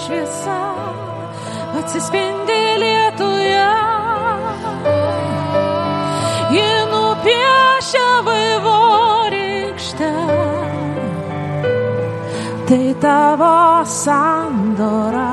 šviesa atsispindi lietuje. Ji nupiešia vaivorykštę. Tai tavo sandora.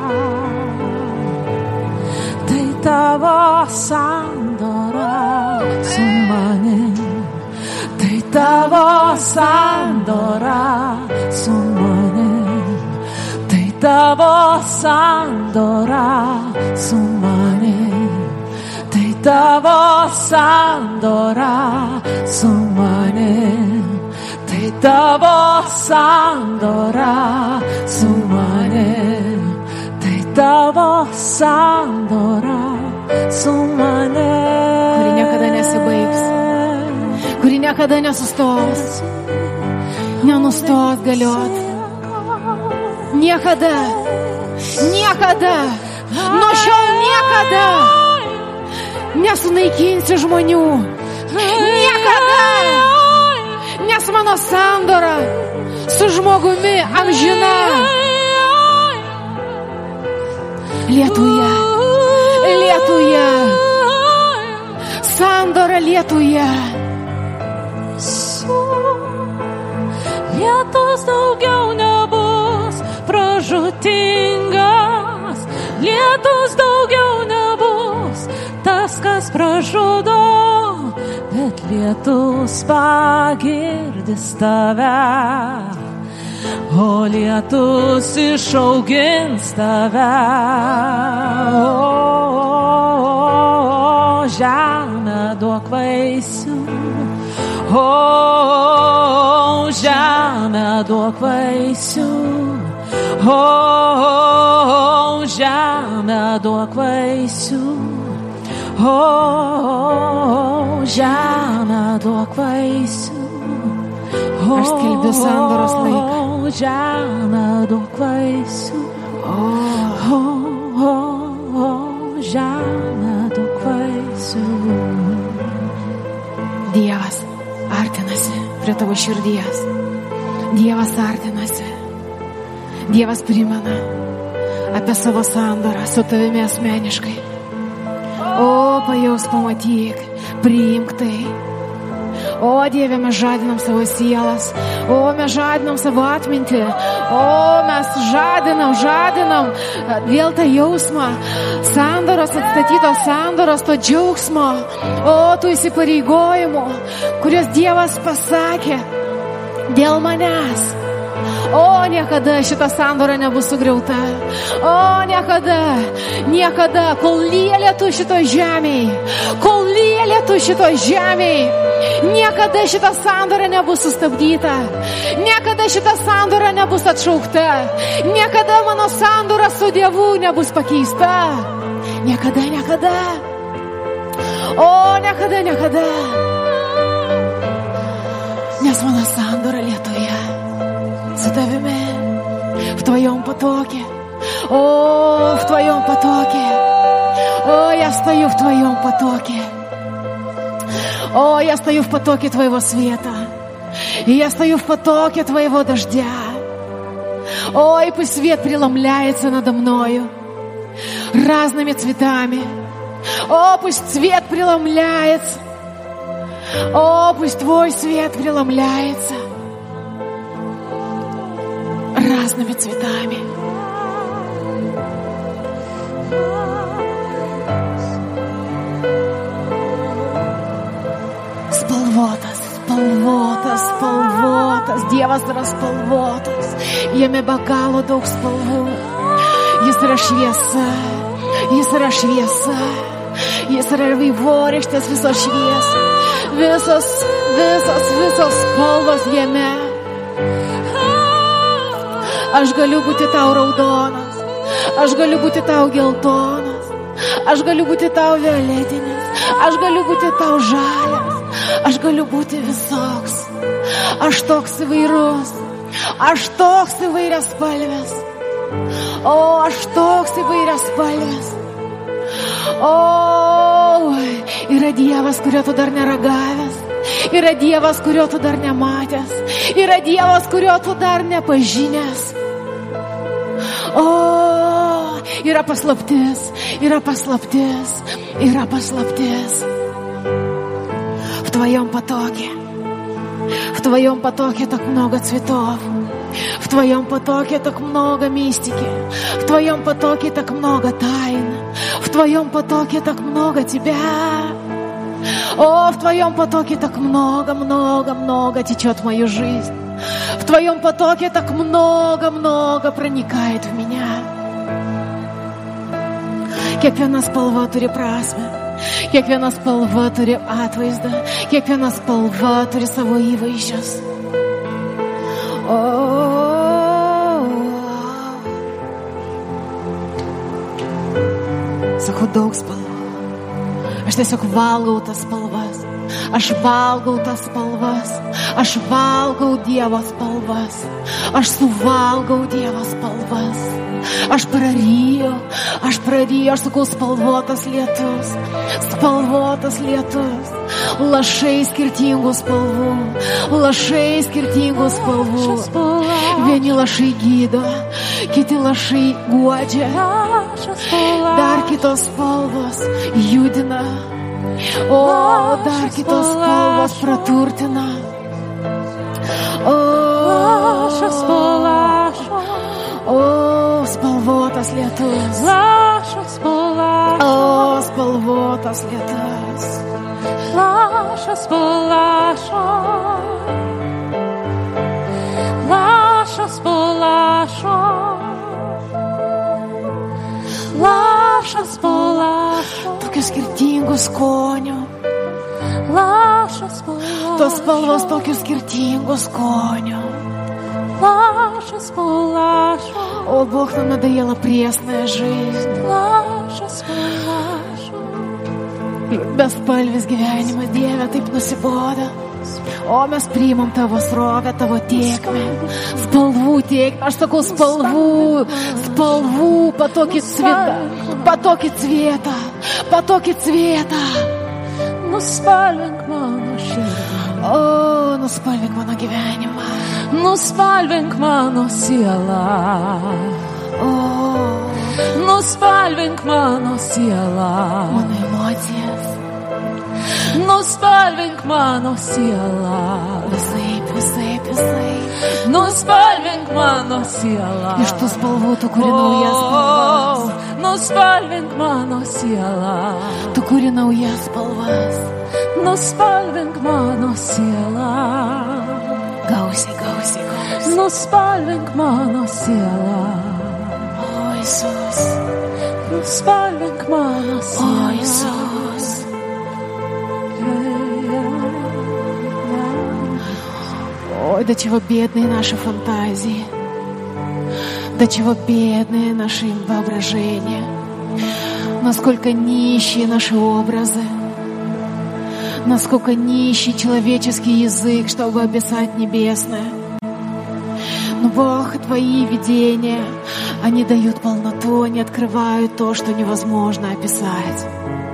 Tai tavo sandora su manim. Tai tavo sandora su manim. Tai tavo sandora su manim. Tai tavo sandora su manim. Tai tavo sandora su manim. Tai tavo sandora su manim. Kuri niekada nesibaigs. Kuri niekada nesustos. Nenustos galiot. Niekada. Niekada. Nuo šiol niekada. Nesunaikinsi žmonių. Niekada. Nes mano sandora su žmogumi amžina. Lietuje. Lietuje. Sandora lietuje. Lietus daugiau nebus pražūtingas. Lietus daugiau nebus tas, kas pražudo. Bet lietus pagirdys tave, o lietus išaugins tave. O žemė duok vaisių, o žemė duok vaisių, o žemė duok vaisių. O žemė duok vaisių. Aš skelbiu sandoros laiką. O žemė duok vaisių. O žemė duok vaisių. Dievas artinasi prie tavo širdies. Dievas artinasi. Dievas primena apie savo sandorą su tavimi asmeniškai. O, pajaus, pamatyk, priimk tai. O, Dieve, mes žadinam savo sielas. O, mes žadinam savo atmintį. O, mes žadinam vėl tą jausmą. Sandoros, atstatytos sandoros, to džiaugsmo. O, tų įsipareigojimų, kuriuos Dievas pasakė dėl manęs. O, niekada šita sandora nebus sugriauta. O, niekada, kol lėlėtų šito žemėj, niekada šita sandora nebus sustabdyta. Niekada šita sandora nebus atšaukta. Niekada mano sandora su Dievu nebus pakeista. Niekada. O, niekada. Nes mano sandora lietuje. С тavimi, в твоем потоке. О, в твоем потоке. О, я стою в твоем потоке. О, я стою в потоке твоего света. И я стою в потоке твоего дождя. О, и пусть свет преломляется надо мною разными цветами. О, пусть цвет преломляется. О, пусть твой свет преломляется разными цветами. Spalvotas, Dievas yra spalvotas, jame be galo daug spalvų. Jis yra šviesa, jis yra vaivorykštės visos šviesas, visos spalvos jame. Aš galiu būti tau raudonas, aš galiu būti tau geltonas, aš galiu būti tau violetinis, aš galiu būti tau žalias. Aš galiu būti visoks, aš toks įvairus, aš toks įvairiaspalvis, o aš toks įvairiaspalvis. O, yra Dievas, kurio tu dar neragavęs, yra Dievas, kurio tu dar nematęs, yra Dievas, kurio tu dar nepažinęs. O, O, yra paslaptis, yra paslaptis, yra paslaptis. В Твоем потоке так много цветов. В Твоем потоке так много мистики. В Твоем потоке так много тайн. В Твоем потоке так много Тебя. О, в Твоем потоке так много течет в мою жизнь. В Твоем потоке так много проникает в меня. Kiekviena spalva turi prasmę. Kiekviena spalva turi atvaizdą. Kiekviena spalva turi savo įvaizdžius. Sakau, daug spalvų. Aš tiesiog valgau tas spalvas. Aš valgau tas spalvas. Aš valgau Dievo spalvas. Aš suvalgau Dievo spalvas. Aš praryju, aš sakau, spalvotas lietus. Spalvotas lietus. Lašai skirtingų spalvų. Lašai skirtingų spalvų. Vieni lašai gydo, kiti lašai guodžia. Dar kitos spalvos judina. O, dar kitos spalvos praturtina. O, spalvotas lietus. O, spalvotas lietus. Lašas po lašo. Lašas po lašo. Lašas po lašo. Tokių skirtingų skonių. Lašas po lašo. Tos spalvos tokių skirtingų skonių. Lašas po lašo. О, Бог, нам надоела пресная жизнь. Lašas po lašo. Bespalvis gyvenimas, Dieve, taip nusibodo. O mes priimam Tavo srovę, Tavo tėkmę. Spalvų tėkmę, aš sakau spalvų, patokį cvietą. Nuspalvink mano širdį. O, nuspalvink mano gyvenimą. Nuspalvink mano sielą. O, nuspalvink mano sielą. Mano emocijas. Nuspalvink mano sielą. Visaip. Nuspalvink mano sielą. Iš tų spalvų tu kuri naujas spalvas. Nuspalvink mano sielą. Tu kuri naujas spalvas. Nuspalvink mano sielą. Gausiai. Nuspalvink mano sielą. O, Иисус. Nuspalvink mano sielą. О, Иисус. Ой, до чего бедные наши фантазии, до чего бедные наши воображения, насколько нищие наши образы, насколько нищий человеческий язык, чтобы описать небесное. Но, Бог, Твои видения, они дают полноту, они открывают то, что невозможно описать.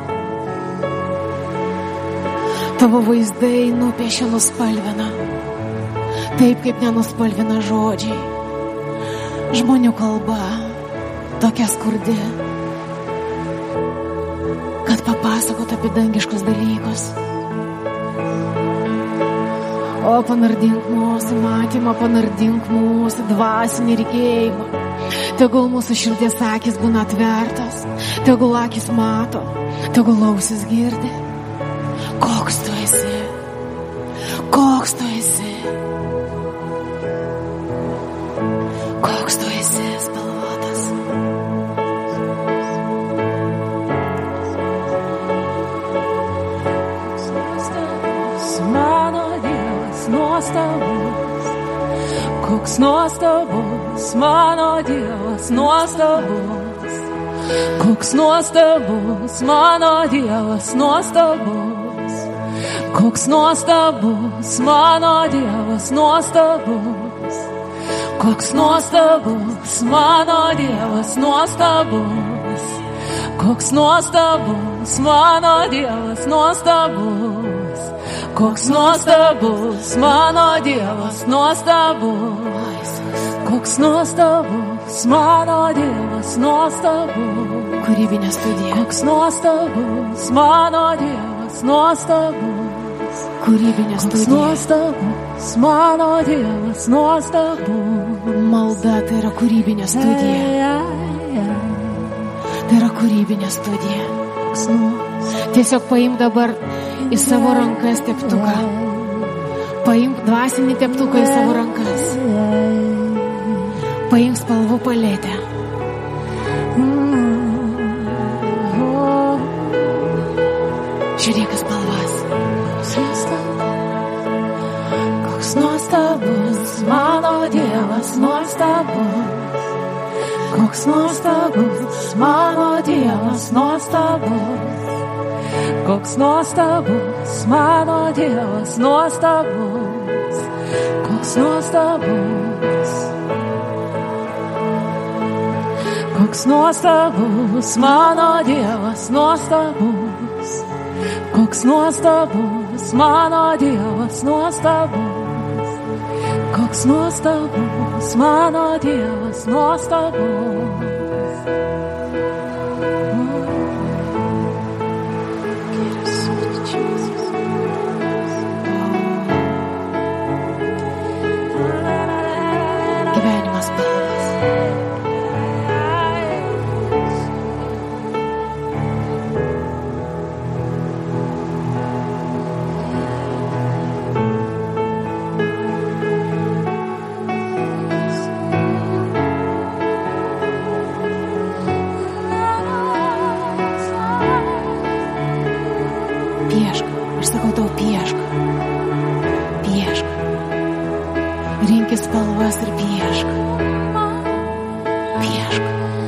Tavo vaizdai nupiešia nuspalvina, taip kaip nenuspalvina žodžiai. Žmonių kalba tokia skurdi, kad papasakot apie dangiškus dalykus. O panardink mūsų matymą, panardink mūsų dvasinį regėjimą. Tegul mūsų širdies akis būna atvertos, tegul akis mato, tegul ausis girdi. Koks tu esi? Koks tu esi? Koks tu esi spalvotas? Mano Dievas nuostabus, koks nuostabus, mano Dievas nuostabus, koks nuostabus, mano Dievas nuostabus, koks nuostabus, mano Dievas nuostabus, koks nuostabus, mano Dievas nuostabus, koks nuostabus, mano Dievas nuostabus, koks nuostabus, mano Dievas nuostabus, Koks nuostabus mano Dievas, nuostabus. Kūrybinė studija. Koks nuostabus mano Dievas, nuostabus. Kūrybinė Koks studija. nuostabus mano Dievas, nuostabus. Malda tai yra kūrybinė studija. Tai yra kūrybinė studija. Tiesiog paimk dabar į savo rankas teptuką. Paimk dvasinį teptuką į savo rankas. Paimk spalvų paletę. Žiūrėk į spalvas. Koks nuostabus mano Dievas, nuostabus. Koks nuostabus mano Dievas, nuostabus. Koks nuostabus mano Dievas, nuostabus. Koks nuostabus. Koks nuostabus mano Dievas, nuostabus. Koks nuostabus mano Dievas, nuostabus. Koks nuostabus mano Dievas, nuostabus. Gyvenimas spalvas. Piešk. Aš sakau tau piešk. Piešk. Rinkis spalvas ir piešk. Piešk.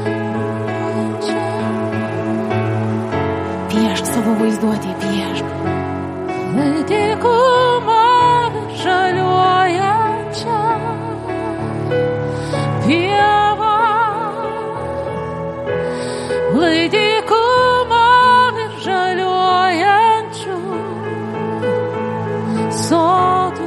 Piešk savo vaizduotėje, piešk. Lai dykumą žaliuojančią pievą, lai dykumą žaliuojančių sodų.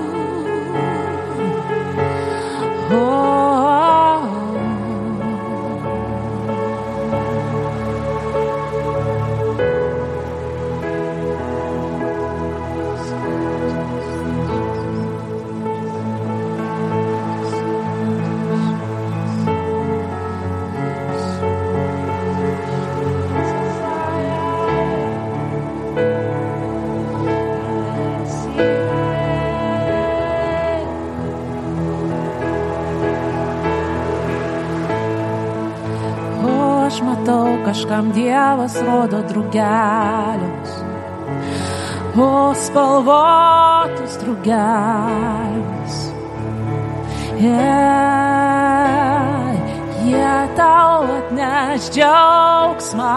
Aš matau, kažkam Dievas rodo drugelius, o spalvotus drugelius. Jie tau atneš džiaugsmą,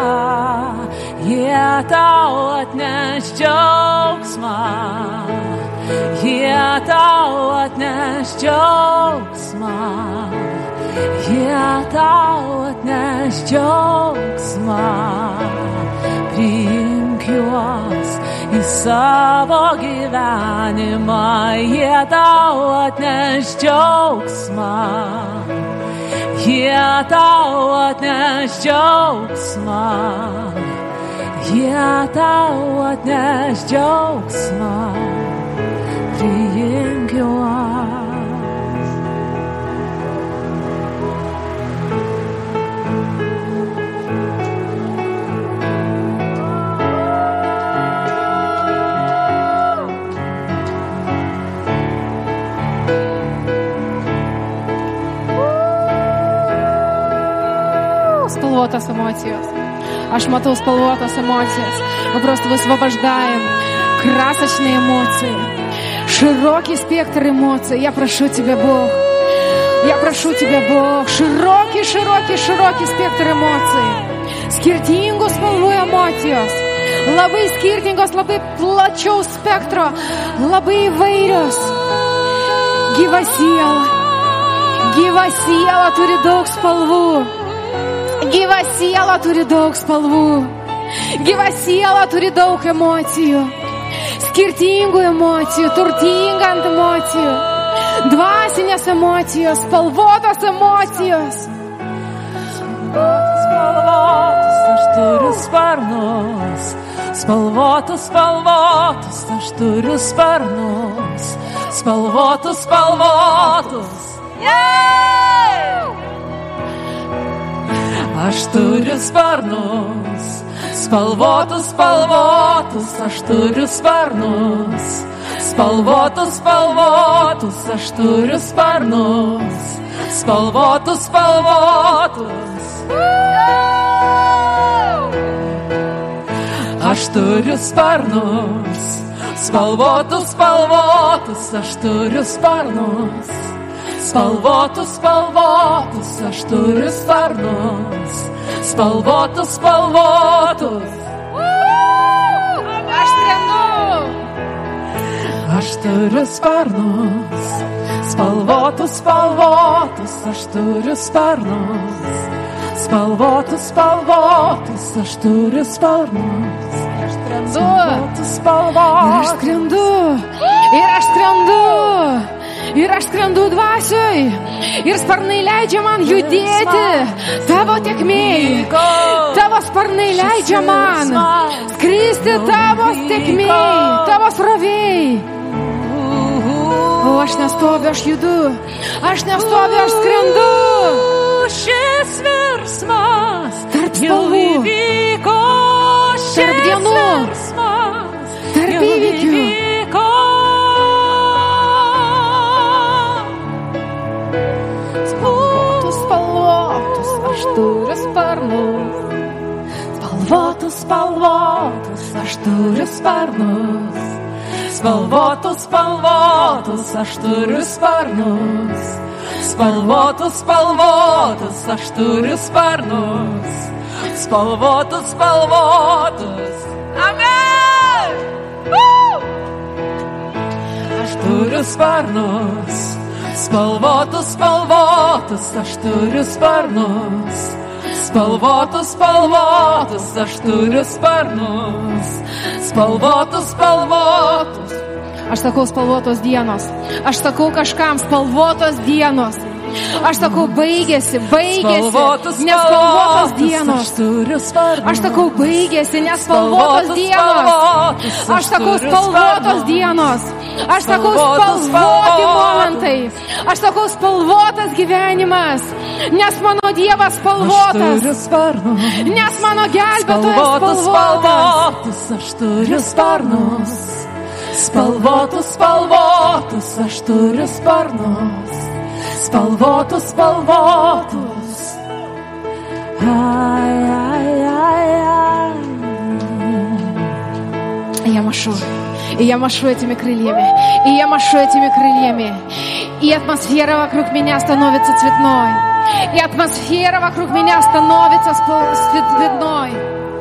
jie tau atneš džiaugsmą, jie tau atneš džiaugsmą. Jie tau atneš džiaugsmą, priimk juos į savo gyvenimą. Jie tau atneš džiaugsmą, jie tau atneš džiaugsmą, jie tau atneš džiaugsmą, priimk juos. Спалвотос эмоцияс. Аж матал спалвотос эмоцияс. Мы просто высвобождаем красочные эмоции. Широкий спектр эмоций. Я прошу Тебя, Бог. Я прошу Тебя, Бог. Широкий спектр эмоций. Skirtingų spalvų emocijos. Labai skirtingos, labai plačiaus spektro. Labai įvairios. Gyva siela turi daug spalvų. Gyva siela turi daug spalvų. Gyva siela turi daug emocijų. Skirtingų emocijų, turtinga ant emocijų. Dvasinės emocijos, spalvotos emocijos. Spalvotus, aš turiu sparnus. Spalvotus, spalvotus, aš turiu sparnus. Spalvotus, spalvotus. Aš turiu sparnus. Spalvotus, spalvotus, aš turiu sparnus. Spalvotus, spalvotus, aš turiu sparnus. Spalvotus, spalvotus. Aš turiu sparnus. Spalvotus, spalvotus, aš turiu sparnus. Spalvotus, spalvotus, aš turiu sparnus. Spalvotus, spalvotus. Aš skrendu. Aš turiu sparnus. Spalvotus, spalvotus, aš turiu sparnus. Spalvotus, spalvotus, aš turiu sparnus. Spalvotus, spalvotus. Ir aš skrendu. Ir aš skrendu. Ir aš skrendu dvasioj. Ir sparnai leidžia man judėti tavo tėkmėj. Tavo sparnai leidžia man skristi tavo tėkmėj, tavo srovėj. O aš nestoviu, aš judu. Aš nestoviu, aš skrendu. Šis virsmas tarp spalvų, tarp dienų, tarp įvykių. Spalvotus, aš turiu sparnus. Spalvotus, spalvotus, aš turiu sparnus. Spalvotus, spalvotus, aš turiu sparnus. Spalvotus, spalvotus, aš turiu sparnus. Spalvotus, spalvotus. Amen! Aš turiu sparnus. Spalvotus, spalvotus, aš turiu sparnus. Spalvotus, spalvotus, aš turiu sparnus. Spalvotus, spalvotus. Aš sakau spalvotos dienos. Aš sakau kažkam spalvotos dienos. Aš sakau baigėsi, nespalvotos dienos. Aš sakau baigėsi, nespalvotos dienos. Aš sakau spalvotos dienos. Aš sakau spalvoti momentai. Aš sakau spalvotas gyvenimas. Nes mano Dievas spalvotas. Nes mano gelbėtojas spalvotas. Aš turiu sparnus. Spalvotus, spalvotus, aš turiu sparnus. Spalvotus, spalvotus. Ai, ai, ai, ai. Я машу этими крыльями. И я машу этими крыльями. И атмосфера вокруг меня становится цветной. И атмосфера вокруг меня становится цветной.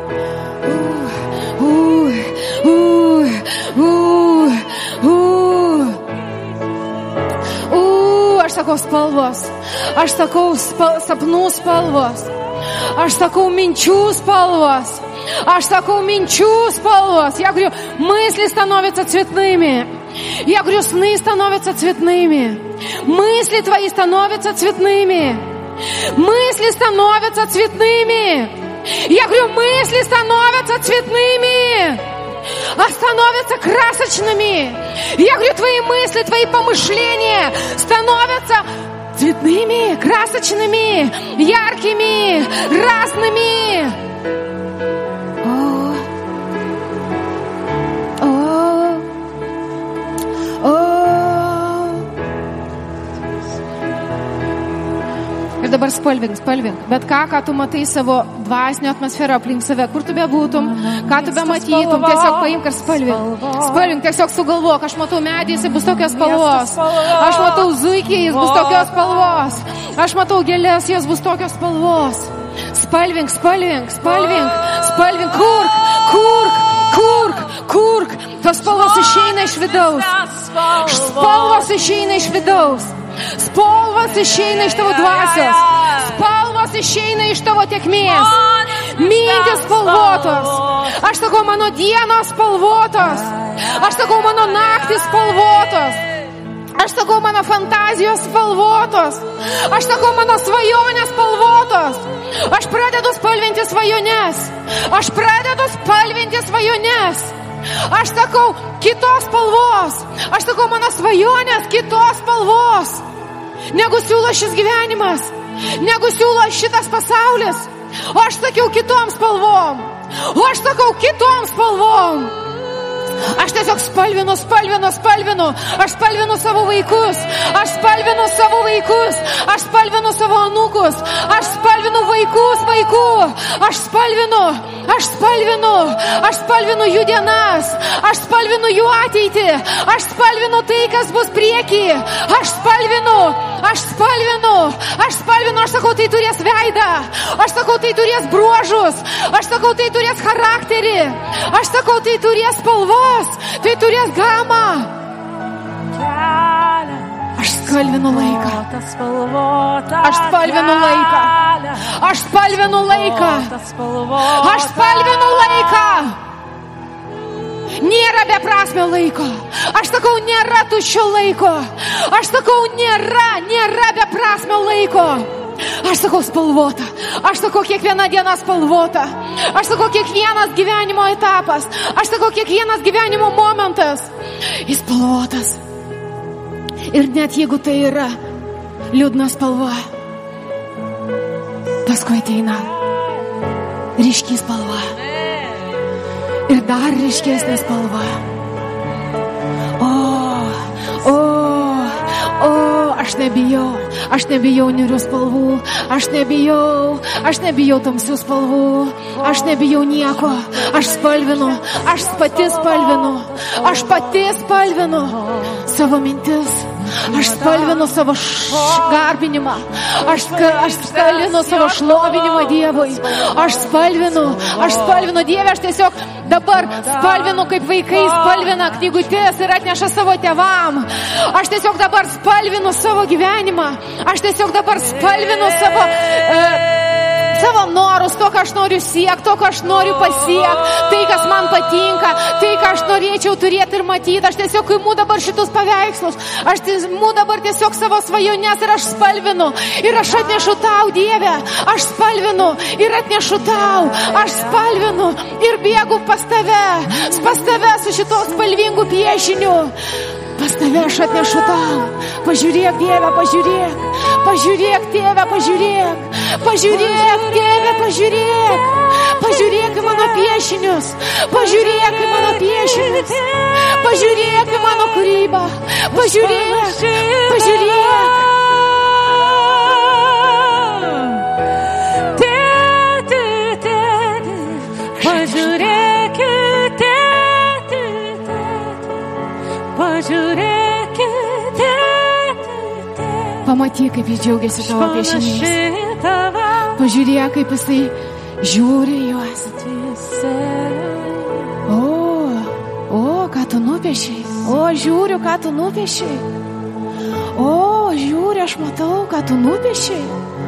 Aš sakau spalvos, aš sakau sapnų spalvos, aš sakau minčių spalvos, aš sakau minčių spalвos. Я говорю, мысли становятся цветными. Я говорю, сны становятся цветными. Мысли твои становятся цветными. Мысли становятся цветными. Я говорю, мысли становятся цветными. Становятся красочными. Я говорю, твои мысли, твои помышления становятся цветными, красочными, яркими, разными. Ir dabar spalvink. Bet ką tu matai savo dvasinio atmosferą aplink save, kur tu bebūtum, ką tu bematytum, tiesiog paimk ir spalvink, tiesiog sugalvok, aš matau medį, jis bus tokios spalvos, aš matau zuikį, jis bus tokios spalvos, aš matau gėlės, jis bus tokios spalvos. Spalvink, kurk, tos spalvos išeina iš vidaus, spalvos išeina iš vidaus. Spalvos išeina iš tavo dvasios. Spalvos išeina iš tavo tėkmės. Mintys spalvotos. Aš sakau, mano dienos spalvotos. Aš sakau, mano naktys spalvotos. Aš sakau, mano fantazijos spalvotos. Aš sakau, mano svajonės spalvotos. Aš pradedu spalvinti svajones. Aš pradedu spalvinti svajones. Aš sakau, kitos spalvos. Aš sakau, mano svajonės kitos spalvos. Negu siūlo šis gyvenimas. Negu siūlo šitas pasaulis. O aš sakiau kitom spalvom. O aš sakau kitom spalvom. Aš tiesiog spalvinu. Aš spalvinu savo vaikus. Aš spalvinu savo vaikus. Aš spalvinu savo anūkus. Aš spalvinu vaikų. Aš spalvinu jų dienas. Aš spalvinu jų ateitį. Aš spalvinu tai, kas bus prieky. Aš spalvinu. Aš sakau, tai turės veidą. Aš sakau, tai turės bruožus. Aš sakau, tai turės charakterį. Aš sakau, tai turės spalvos. Tai turės gamą. Aš spalvinu laiką. Aš spalvinu laiką. Nėra beprasmio laiko. Aš sakau, nėra tuščio laiko. Aš sakau, nėra beprasmio laiko. Aš sakau, spalvota. Aš sakau, kiekviena diena spalvota. Aš sakau, kiekvienas gyvenimo etapas. Aš sakau, kiekvienas gyvenimo momentas. Jis spalvotas. Ir net jeigu tai yra liūdna spalva, paskui ateina ryški spalva. Ir dar ryškesnė spalva. Aš nebijau niūrių spalvų. Aš nebijau tamsių spalvų. Aš nebijau nieko. Aš pati spalvinu savo mintis. Aš spalvinu savo garbinimą. Aš spalvinu savo šlovinimą Dievui. Aš spalvinu Dievę. Aš tiesiog dabar spalvinu, kaip vaikai spalvina knygutes ir atneša savo tėvam. Aš tiesiog dabar spalvinu savo gyvenimą. Aš tiesiog dabar spalvinu savo norus, to, ką aš noriu siekti, to, ką aš noriu pasiekti, tai, kas man patinka, tai, ką aš norėčiau turėti ir matyti. Aš tiesiog imu dabar šitus paveikslus, aš imu dabar tiesiog savo svajonės ir aš spalvinu. Ir aš atnešu tau, Dieve, aš spalvinu ir atnešu tau. Aš spalvinu ir bėgu pas tave su šito spalvingu piešiniu. Pas tave aš atnešu tau. Pažiūrėk, Dieve, pažiūrėk. Pažiūrėk, Tėve, pažiūrėk. Pažiūrėk, Tėve, pažiūrėk. Pažiūrėk į mano piešinius. Pažiūrėk į mano piešinius. Pažiūrėk į mano kūrybą. Pažiūrėk. Pamatyk, kaip jis džiaugiasi tavo piešiniais. Pažiūrėk, kaip jisai žiūri juos. Ką tu nupiešiai? Žiūriu, ką tu nupiešiai. Žiūri, aš matau, ką tu nupiešiai.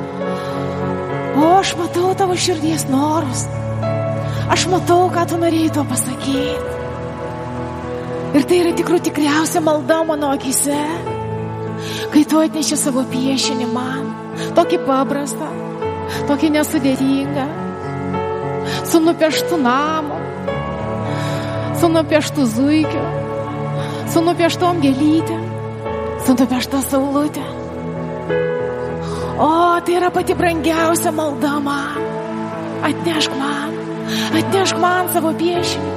Aš matau tavo širdies norus. Aš matau, ką tu norėjai to pasakyti. Ir tai yra tikriausia malda mano akise, kai tu atneši savo piešinį man, tokį paprastą, tokį nesudėtingą, su nupieštu namu, su nupieštu zuikiu, su nupieštom gėlytėm, su nupiešta saulutė. Tai yra pati brangiausia malda man. Atnešk man savo piešinius,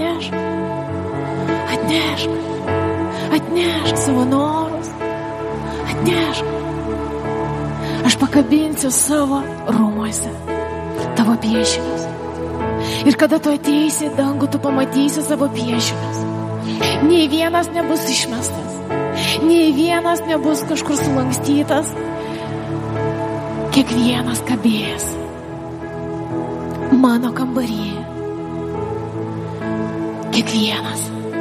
atnešk savo norus, atnešk. Aš pakabinsiu savo rūmuose tavo piešinius. Ir kada tu ateisi į dangų, tu pamatysi savo piešinius. Nei vienas nebus išmestas, nei vienas nebus kažkur sulankstytas. Kiekvienas kabės mano kambaryje. Kiekvienas.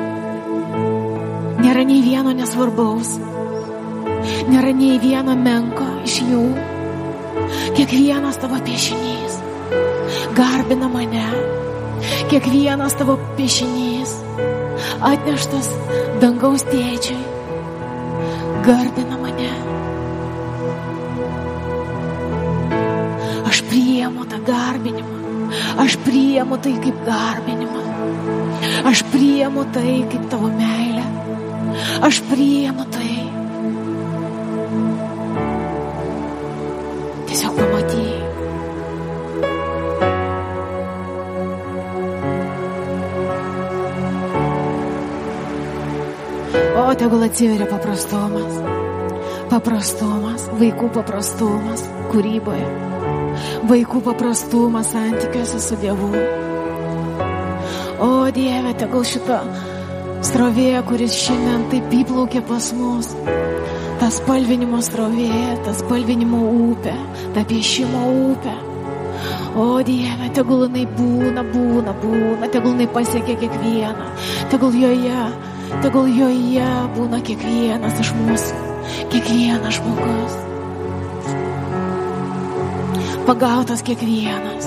Nėra nei vieno nesvarbaus. Nėra nei vieno menko iš jų. Kiekvienas tavo piešinys garbina mane. Kiekvienas tavo piešinys atneštas dangaus tėčiui garbina mane. Aš priimu tą garbinimą. Aš priimu tai kaip garbinimą. Aš priimu tai kaip tavo meilę. Aš priimu tai. Tiesiog pamatyk. O tegul atsiveria paprastumas. Paprastumas, vaikų paprastumas kūryboje. Vaikų paprastumas santykiuose su Dievu. O Dieve, tegul šita srovė, kuris šiandien taip įplaukė pas mus, ta spalvinimo srovė, ta spalvinimo upė, ta piešimo upė. O Dieve, tegul jinai būna, tegul jinai pasiekia kiekvieną, tegul joje būna kiekvienas iš mūsų, kiekvienas žmogus. Pagautas kiekvienas.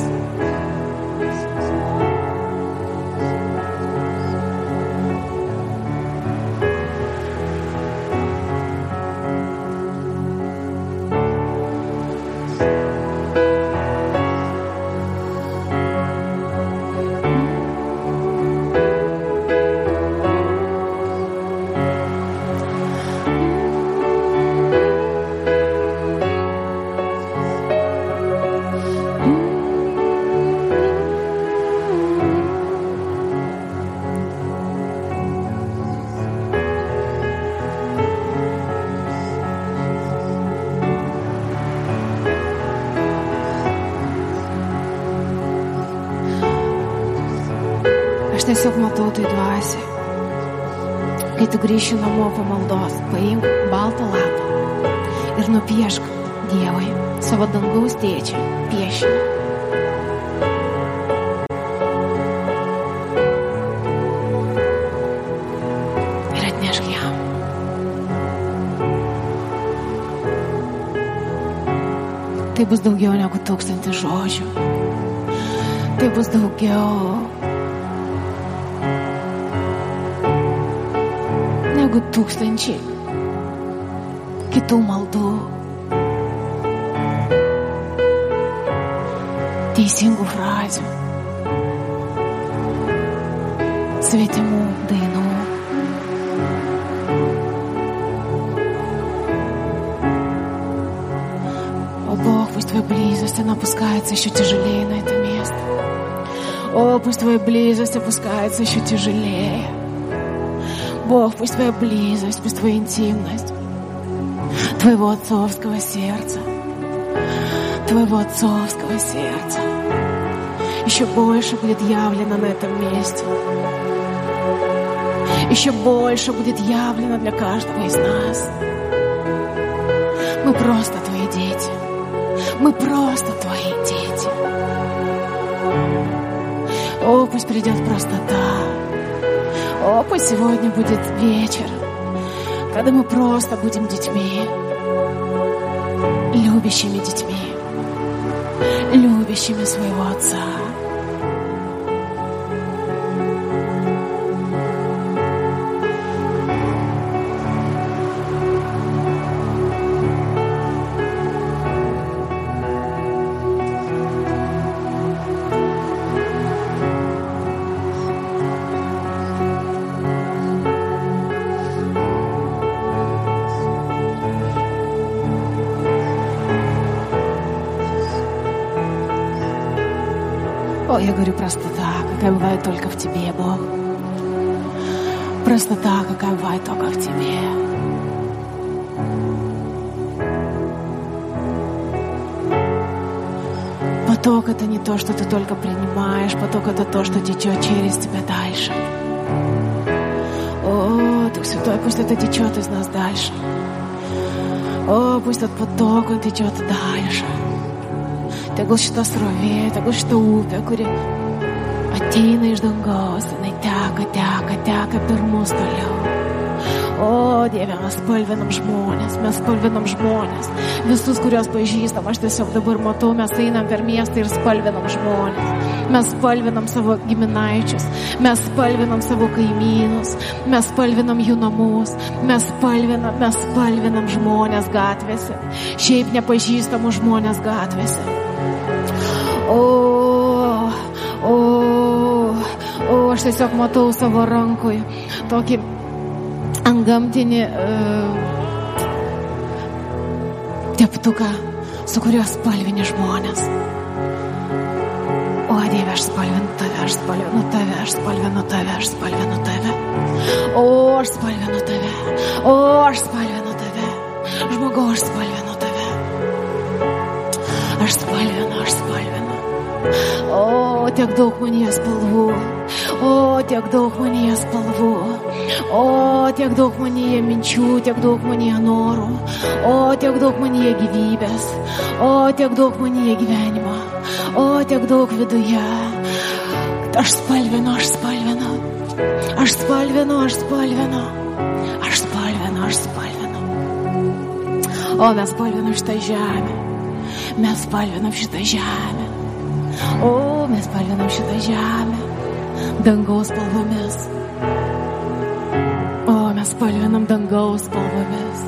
Tiesiog matau tai dvasiai. Kai tu grįši namo po maldos, paimk baltą lapą ir nupiešk Dievui, savo dangaus tėčiui, piešinį. Ir atnešk jam. Tai bus daugiau negu 1000 žodžių. Tai bus daugiau negu 1000 kitų maldų, teisingų frazių, svetimų dainų. О Бог, пусть Твоя близость, она опускается еще тяжелее на это место. О, пусть Твоя близость опускается еще тяжелее. Бог, пусть Твоя близость, пусть Твоя интимность Твоего отцовского сердца, Твоего отцовского сердца еще больше будет явлено на этом месте. Еще больше будет явлено для каждого из нас. Мы просто Твои дети. Мы просто Твои дети. О, пусть придет простота. О, пусть сегодня будет вечер, когда мы просто будем детьми, любящими детьми, любящими своего Отца. О, я говорю, простота, какая бывает только в Тебе, Бог. Простота, какая бывает только в Тебе. Поток — это не то, что ты только принимаешь, поток — это то, что течет через тебя дальше. О, Дух Святой, пусть это течет из нас дальше. О, пусть этот поток, он tечет дальше. Tegul šita srovė, tegul šita upė, kuri ateina iš dangaus, jinai teka per mus toliau. O, Dieve, mes spalvinam žmonės. Visus, kuriuos pažįstam, aš tiesiog dabar matau, mes einam per miestą ir spalvinam žmonės. Mes spalvinam savo giminaičius, mes spalvinam savo kaimynus, mes spalvinam jų namus, mes spalvinam žmonės gatvėse, šiaip nepažįstamų žmonės gatvėse. Aš tiesiog matau savo rankoj tokį antgamtinį teptuką, su kuriuo spalvini žmonės. O, Dieve, aš spalvinu tave. O, aš spalvinu tave. Aš spalvinu tave. Žmogau, aš spalvinu tave. Aš spalvinu. O, tiek daug manyje spalvų. O, tiek daug manyje minčių, tiek daug manyje norų. O, tiek daug manyje gyvybės. O, tiek daug manyje gyvenimo. O, tiek daug viduje. Aš spalvinu. O, mes spalvinam šitą žemę. O, mes spalvinam šitą žemę dangaus spalvomis. O, mes spalvinam dangaus spalvomis.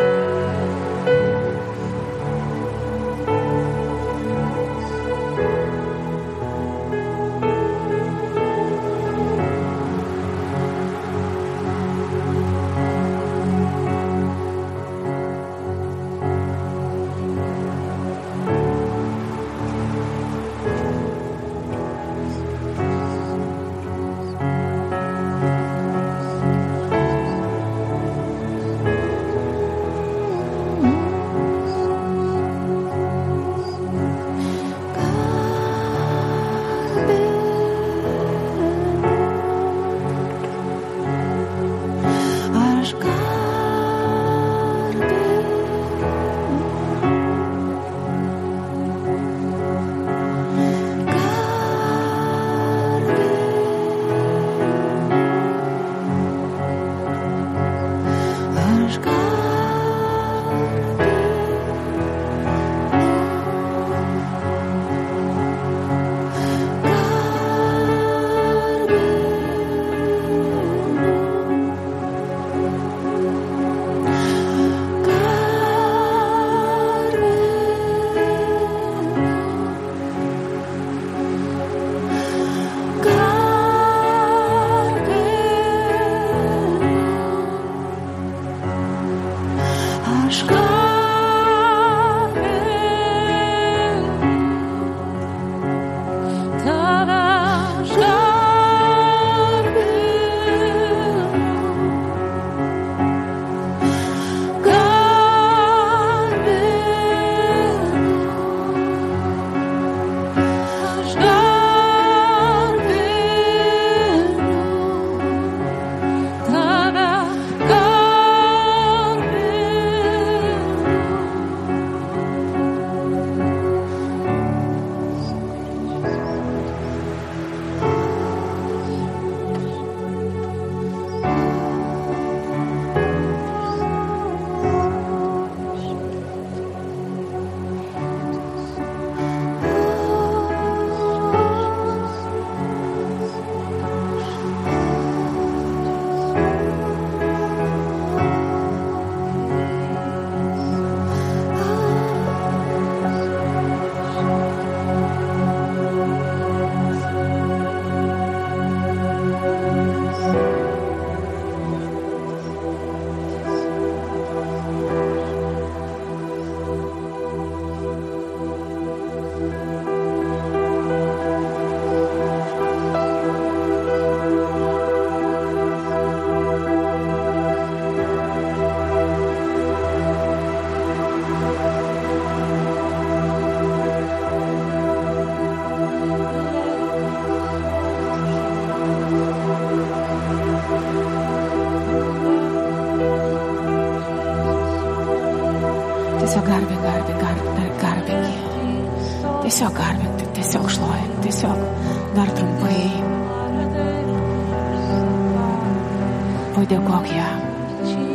Tiesiog garbinti, tiesiog šlovinti, tiesiog dar trumpai padėkok jam.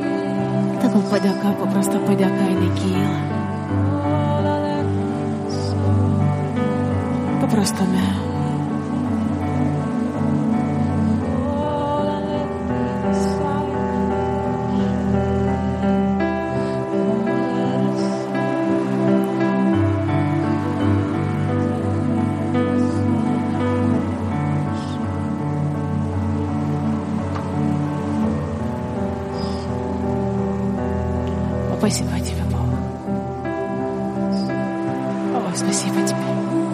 Padėka, paprasta padėka, jinai kyla. Paprastame. Спасибо тебе, Бог. О, спасибо тебе.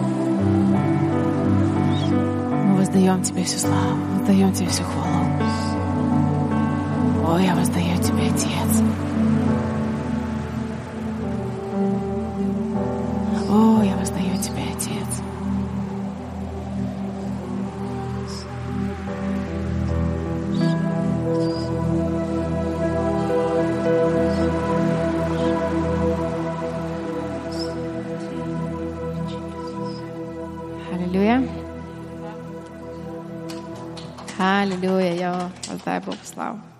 Мы воздаем тебе всю славу, воздаем тебе всю хвалу. О, я воздаю тебе, Отец. О, я воздаю тебе, Отец. Halleluja, я воздаю Богу славу.